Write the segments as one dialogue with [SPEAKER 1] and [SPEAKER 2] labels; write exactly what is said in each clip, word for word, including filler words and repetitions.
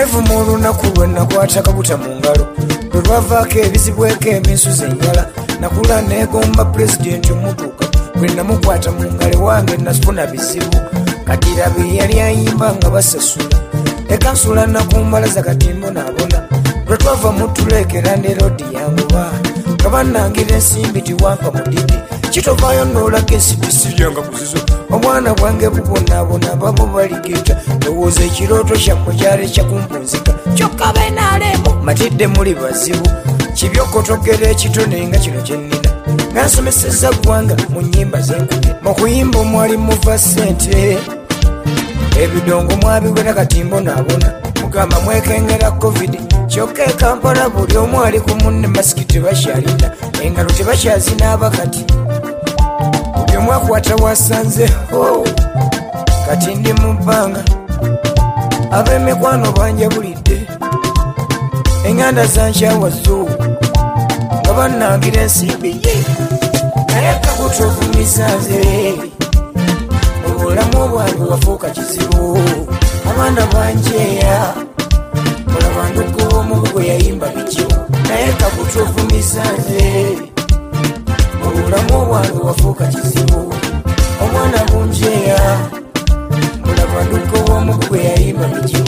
[SPEAKER 1] Live mu lunaku lwe nakwata kabuta mu ngalo lwe lwavaako ebizibweko eminsu zenjala nakula neegomba pulezidenti omutuuka bwe namukwata mu ngalo wange nasifuna bizibu Kadira bye yali ayimba nga basasula ekansula nakumbala za katimbo nabona lwe twava mu tulekera ne rodi yanguba nga bannangira ensimbi tiwampa mudidi kitovaayo noolaga ensibisi lyanga kuzizo omwana bwange bubonaabona babo baligeta lowooza ekirooto kyammwe kyali kyakumpunzika kyokka benaalemu matidde muli bazibu kibyokotogera ekitone nga kino kyennina nansomeseza ggwanga mu nnyimba zenkubye mu kuyimba omwali muva ssente ebidongo mwabiwera katimbo naabona mugamba mwekengera covid kyokka ekampala buli omu ali ku munne masiki tebakyalinda engalo tebakyazinaaba kati buli omu akwata wasanzeho kati ndi mu bbanga ab'emikwano banjabulidde eŋŋanda zankyawazo nga bannangira ensimbi ye naye kakutuvumisanze obulamu bwange wafuuka kizibu abaana banjeya olabanduko omugwe yayimba bityo naye kakutuvumisanze obulamu bwange wafuuka kizibu omwana bunjeya olabanduko omugwe yayimba bityo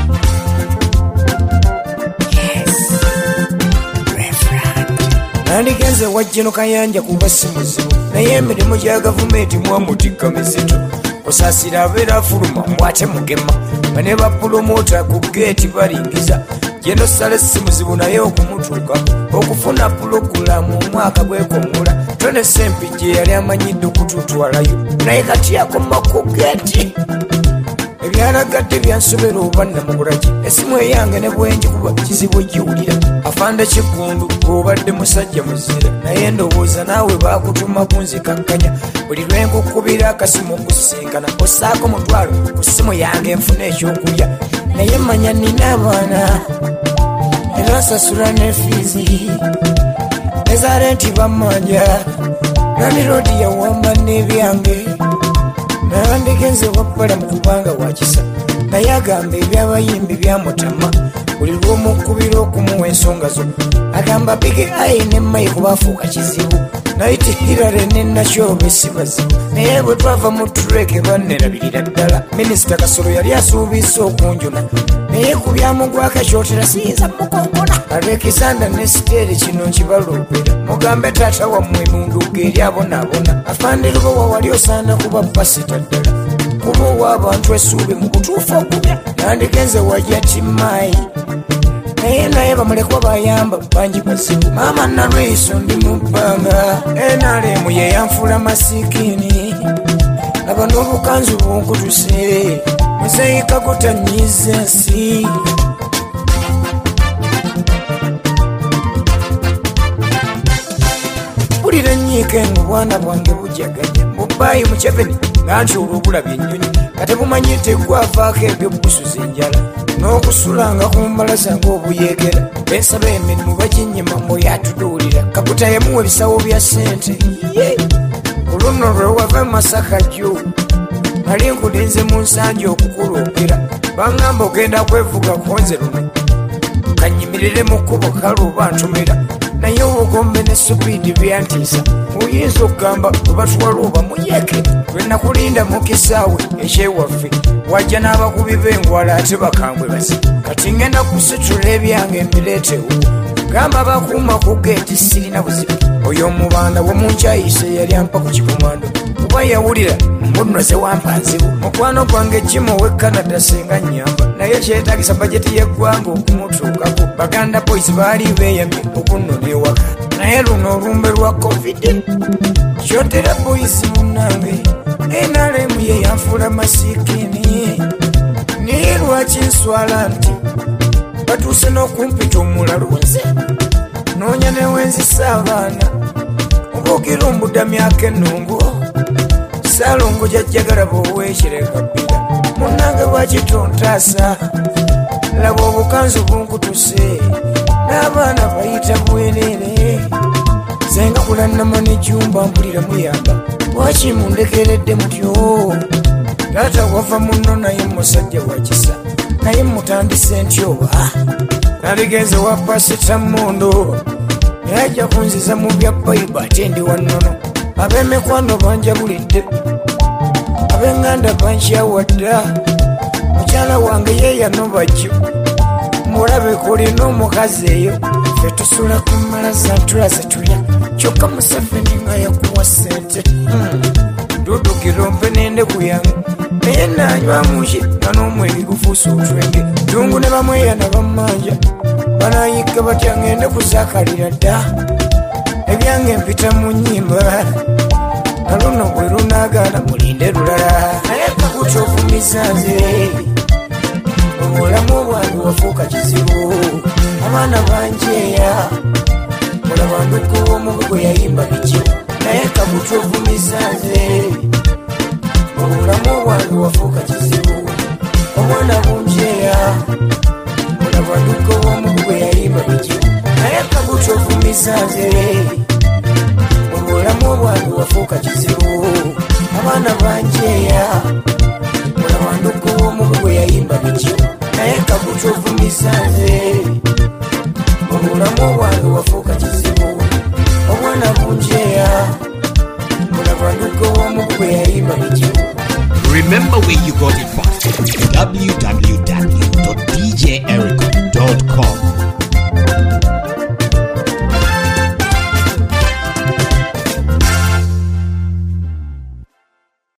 [SPEAKER 1] nandigenze wajjeno kayanja kuba si muzibu naye emirimu gya gavumenti mwamutikka mizito kusaasira abeera afuluma mwate mugema bane bapulomota ku geeti balingiza jeno sale si muzibu naye okumutuuka okufuna pulogulamu omwaka gwekongula tone sempi gye yali amanyidde okututwalayo naye kati akoma ku geeti ebyalagadde byansobera oba namugulaki esimu eyange ne bwenjikuba kizibu giwulira afande kigundu obadde musajja muzira naye ndowooza naawe bakutuma kunzikakkanya buli lwenkukubira akasimu okusinkana osaako mutwalo ku simu yange enfuna ekyokulya naye manya nina abaana era nsasula nefiizi ezaale nti bammanja nandirodi yawamba n'ebyange nandigenze wappala mu kubanga wakisa naye agamba ebyabayimbi byamutama buli lw'omukubira okumuwa ensonga zo agamba bige ayi ne mayi kubafuuka kizibu naiti hirare ne nakyobe si bazibu naye bwe twava mu tureke bannerabirira ddala minisita kasolo yali asuubiisa okunjuna naye ku byamugwako ekyotera siyinza mukongona alekisanda ne siteeri kino nkibalopera mugambe taata wammwe munduga eri abonaabona afandirubowa wali osaana kuba pasita ddala kuba ow'abantu esuubi mu kutuufa okubya nandigenze wajja timaayi naye naye bamulekwa bayamba bangi bazibu maama nalweiso ndi mu bbanga enalemu ye yanfuula masiikini laba n'obukanzu bunkutuse muzeyika gutanyiza ensi bulira ennyiike ngo bwana bwange bujaganya mubaayi mukyeveni nga nti olw'obulabya ennyonyi katebumanyi tegwavaako ebyo busu zenjala n'okusulanga ku mbalaza ng'obuyegera bensaba emirimu baginyima muyatuduulira kakuta yamuwa ebisawo bya ssente oluno lwe wava masaka jjo nali nkulinze mu nsanja okukuloombera baŋŋamba ogenda kwevuga konze luno kanyimirire mu kkubo kale oba ntumira naye obugombe ne supiidi byantiisa oyinza okugamba webatwala oba muyeke lwe nakulinda mu kisaawe ekyewaffe wajja n'abakubi b'engwala ate bakambwe basi kati ngenda kusitula ebyange mbireetewo gamba bakuuma ku geeti sirina buzibu oyo omubanda womunkyayise yali ampa ku kikomando kuba yawulira mbunoze wampa nzibu mukwano gwange jimu ow'e canada singa nnyamba naye kyetagisa bajeti y'eggwanga okumutuukako baganda boys baali beeyamye okunnona ewaka naye luno olumbe lwa covid kyotera boys munange enalemu ye yanfuula masiikini naye lwaki nswala nti batuuse n'okumpita omulalo nze noonya newenzisa abaana obuugira ombudda myaka ennungu saalongo jajjagala bw'oweekirekabira munnange lwakitontaasa laba obukanzu bunkutuse n'abaana bayita bwereere zenga kulanama n'ejjumba mpulira muyamba lwaki mundekeredde mutyo taata wava muno naye musajja wakisa naye mutandise ntyoba nabigenze wa pasita Mondo yajja kunziza mu bya Bible ate ndi wannono ab'emikwano banjabulidde ab'enganda bankyawadda mukyala wange yeeyano bajjo mulabe kulina omukazi eyo ffe tusula ku malaza ntulaze tulya kyokka Museveni nga yakuwa ssente dudukira mpe n'endeku yange naye nanywa muki nga n'omwenge gufuusa otwenge jungu ne bamweyana bammanja banayika batya ngende kuzakalira dda ebyange mpita mu nnyimba na luno bwe lunaagaana mulinde lulala naye kakutuufumiza nze obulamu bwange wafuuka kizibu abaana banjeeya mulaba nduku omubi gwe yayimba bikibu naye kakutuufumiza nze obulamu bwange wafuuka kizibu omwana bunjeeya mulaba nduku omubi gwe yayimba bikibu naye kakutuufumiza nze obulamu bwange wafuuka kizibu abaana banjeeya mulaba nduku omubi gwe yayimba bikibu naye kakutuufumiza nze obulamu bwange wafuuka kizibu omwana bunjeeya mulaba nduku omubi gwe yayimba bikibu.
[SPEAKER 2] Remember where you got it from. w w w dot d j eric dot com